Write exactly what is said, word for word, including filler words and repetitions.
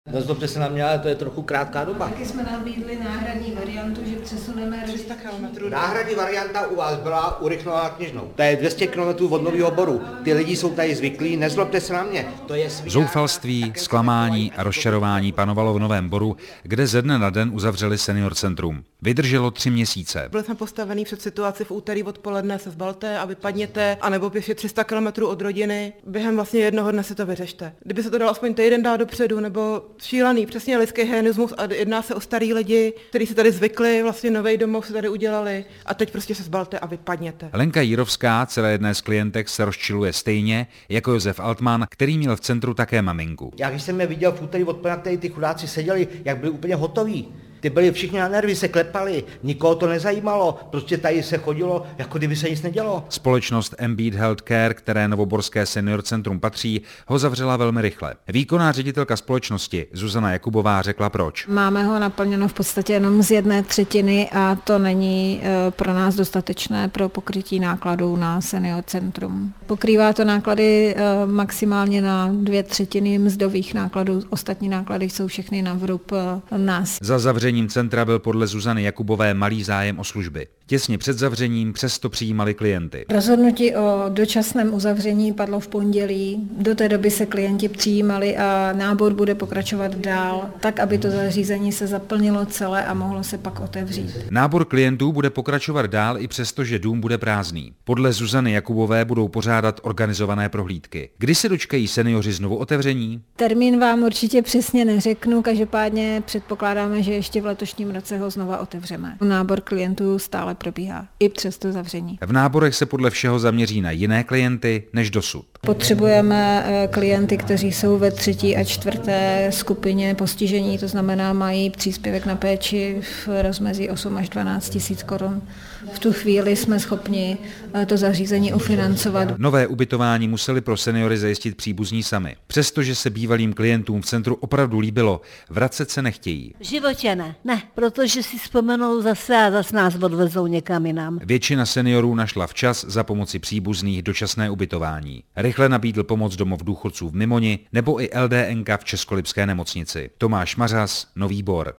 Nezlobte se na mě, ale to je trochu krátká doba. Taky jsme nabídli náhradní variantu, že přesuneme tři sta kilometrů. Náhradní varianta u vás byla urychlená Kněžnou. To je dvě stě kilometrů od Nového Boru. Ty lidi jsou tady zvyklí, nezlobte se na mě. To je svíňa... Zoufalství, zklamání a rozčarování panovalo v Novém Boru, kde ze dne na den uzavřeli senior centrum. Vydrželo tři měsíce. Byli jsme postavený před situaci v úterý odpoledne se zbalte a vypadněte, anebo pěši tři sta kilometrů od rodiny. Během vlastně jednoho dne si to vyřešte. Kdyby se to dalo aspoň týden dát dopředu, nebo šílený, přesně lidský hyenismus a jedná se o starý lidi, kteří si tady zvykli, vlastně nový domov si tady udělali a teď prostě se zbalte a vypadněte. Lenka Jirovská, celé jedné z klientek, se rozčiluje stejně jako Josef Altman, který měl v centru také maminku. Já když jsem je viděl v úterý odpoledne, tady ty chudáci seděli, jak byli úplně hotoví. Ty byli všichni na nervy, se klepali, nikoho to nezajímalo, prostě tady se chodilo, jako kdyby se nic nedělo. Společnost Embiid Healthcare, které Novoborské senior centrum patří, ho zavřela velmi rychle. Výkonná ředitelka společnosti Zuzana Jakubová řekla proč. Máme ho naplněno v podstatě jenom z jedné třetiny a to není pro nás dostatečné pro pokrytí nákladů na senior centrum. Pokrývá to náklady maximálně na dvě třetiny mzdových nákladů, ostatní náklady jsou všechny na vrub nás. Za zavřením centra byl podle Zuzany Jakubové malý zájem o služby. Těsně před zavřením přesto přijímali klienty. Rozhodnutí o dočasném uzavření padlo v pondělí. Do té doby se klienti přijímali a nábor bude pokračovat dál, tak aby to zařízení se zaplnilo celé a mohlo se pak otevřít. Nábor klientů bude pokračovat dál i přesto, že dům bude prázdný. Podle Zuzany Jakubové budou pořádat organizované prohlídky. Kdy se dočkají seniori znovu otevření? Termín vám určitě přesně neřeknu, každopádně předpokládáme, že ještě v letošním roce ho znova otevřeme. Nábor klientů stále probíhá, i přes to zavření. V náborech se podle všeho zaměří na jiné klienty než dosud. Potřebujeme klienty, kteří jsou ve třetí a čtvrté skupině postižení, to znamená mají příspěvek na péči v rozmezí osm až dvanáct tisíc korun. V tu chvíli jsme schopni to zařízení ufinancovat. Nové ubytování museli pro seniory zajistit příbuzní sami. Přestože se bývalým klientům v centru opravdu líbilo, vracet se nechtějí. V životě ne, ne, protože si vzpomenou zase a zase nás odvezou někam jinam. Většina seniorů našla včas za pomoci příbuzných dočasné ubytování. Rychle nabídl pomoc domov důchodců v Mimoni nebo i el dé en ká v Českolipské nemocnici. Tomáš Mařas, Nový Bor.